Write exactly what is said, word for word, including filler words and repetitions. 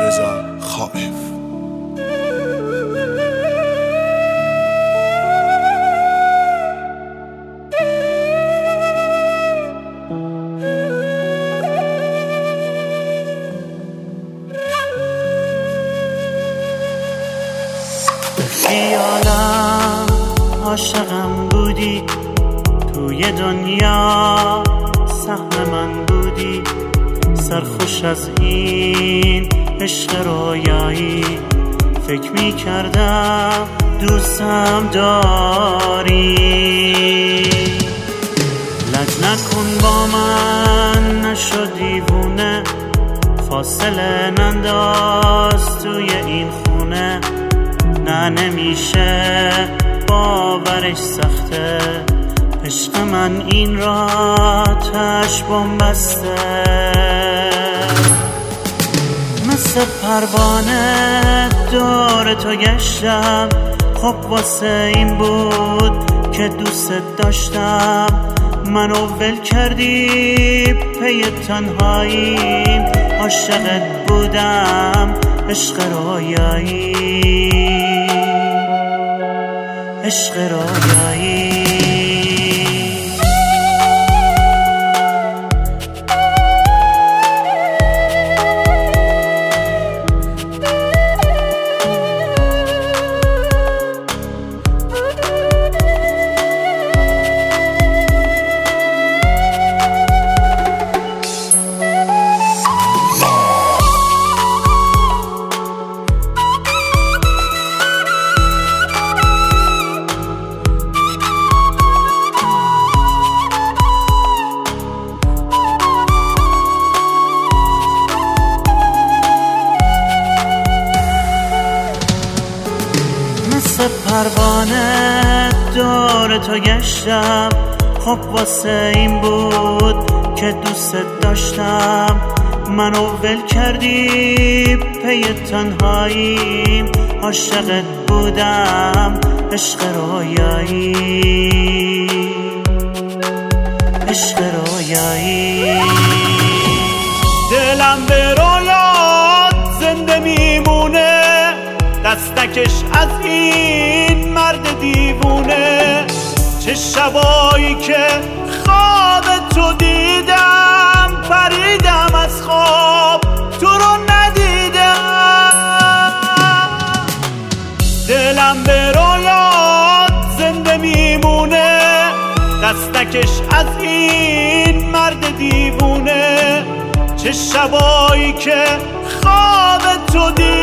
رضا خائف. خیالم عاشقم بودی، توی دنیا سهم من بودی، سرخوش از این عشق رویایی، فکر می کردم دوستم داری. لج نکن با من، نشو دیوونه، فاصله ننداز توی این خونه. نه نمیشه باورش سخته، عشق من این را آتش بمبسته. مثل پروانه دور تو گشتم، خب واسه این بود که دوست داشتم. منو ول کردی پی تنهاییم، عاشقت بودم عشق رویایی، عشق رویایی. مثل پروانه دور تو گشتم، خب واسه این بود که دوست داشتم. منو ول کردی پی تنهاییم، عاشقت بودم عشق رویایی، عشق رویایی. دلم به رویات زنده میمونه، دستکش از این مرد دیوونه. چه شبایی که خواب تو دیدم، پریدم از خواب تو رو ندیدم. دلم به رویات زنده میمونه، دستکش از این مرد دیوونه. چه شبایی که خواب تو دیدم،